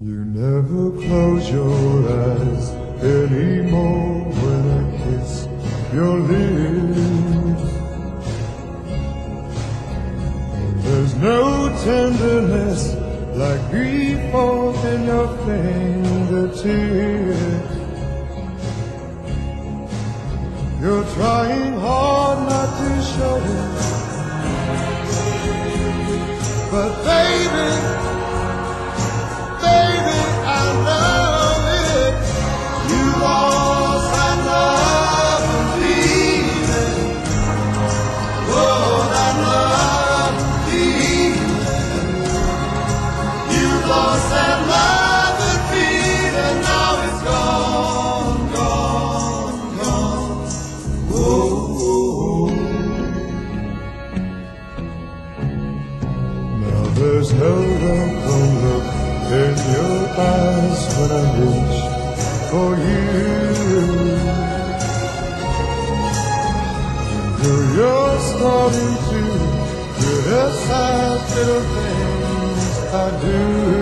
You never close your eyes anymore when I kiss your lips. There's no tenderness like before in your fingertips. You're trying hard not to show it, but baby, I know it. You lost that love and feeling. Oh, that love and feeling. You lost that love and feeling. Now it's gone, gone, gone. Oh. Now there's no welcome look in your eyes when I reach for you. You're starting to criticize little things I do.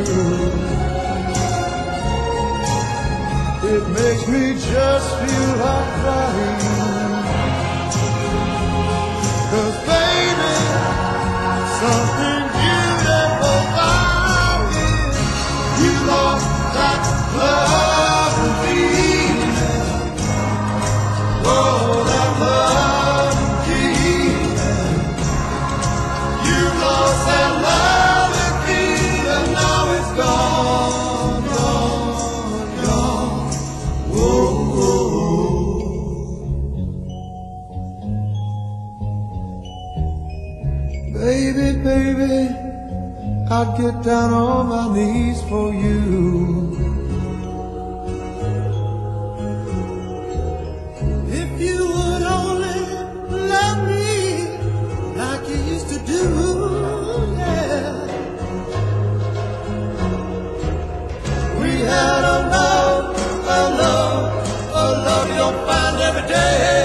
It makes me just feel like crying, 'cause baby, something beautiful about it. You lost that love and feeling. Oh, that love and feeling. You lost that love and feeling. Now it's gone, gone, gone. Whoa, whoa. Baby, baby, I'd get down on my knees for you. If you would only love me like you used to do, yeah. We had a love you'll find every day.